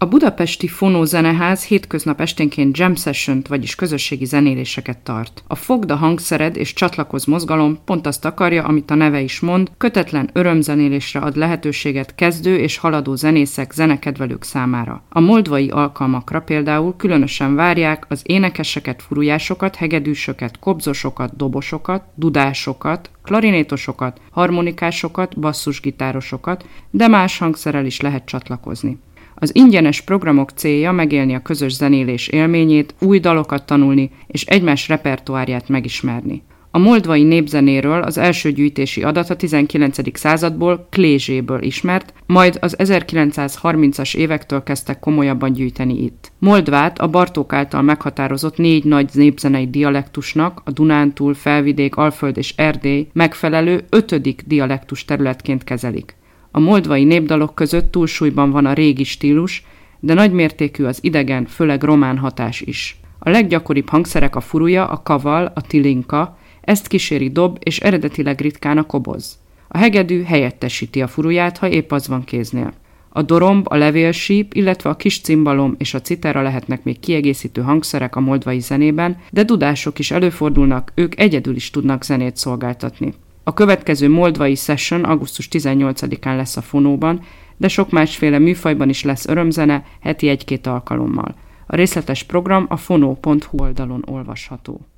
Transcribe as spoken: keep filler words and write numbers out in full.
A budapesti Fonó Zeneház hétköznap esténként jam sessiont, vagyis közösségi zenéléseket tart. A Fogd a hangszered és csatlakozz mozgalom pont azt akarja, amit a neve is mond, kötetlen örömzenélésre ad lehetőséget kezdő és haladó zenészek, zenekedvelők számára. A moldvai alkalmakra például különösen várják az énekeseket, furujásokat, hegedűsöket, kobzosokat, dobosokat, dudásokat, klarinétosokat, harmonikásokat, basszusgitárosokat, de más hangszerrel is lehet csatlakozni. Az ingyenes programok célja megélni a közös zenélés élményét, új dalokat tanulni és egymás repertoárját megismerni. A moldvai népzenéről az első gyűjtési adat a tizenkilencedik századból, Klézséből ismert, majd az ezerkilencszázharmincas évektől kezdtek komolyabban gyűjteni itt. Moldvát a Bartók által meghatározott négy nagy népzenei dialektusnak, a Dunántúl, Felvidék, Alföld és Erdély megfelelő ötödik dialektus területként kezelik. A moldvai népdalok között túlsúlyban van a régi stílus, de nagymértékű az idegen, főleg román hatás is. A leggyakoribb hangszerek a furuja, a kaval, a tilinka, ezt kíséri dob és eredetileg ritkán a koboz. A hegedű helyettesíti a furuját, ha épp az van kéznél. A doromb, a levélsíp, illetve a kis cimbalom és a citera lehetnek még kiegészítő hangszerek a moldvai zenében, de dudások is előfordulnak, ők egyedül is tudnak zenét szolgáltatni. A következő moldvai session augusztus tizennyolcadikán lesz a Fonóban, de sok másféle műfajban is lesz örömzene, heti egy-két alkalommal. A részletes program a fonó pont hu oldalon olvasható.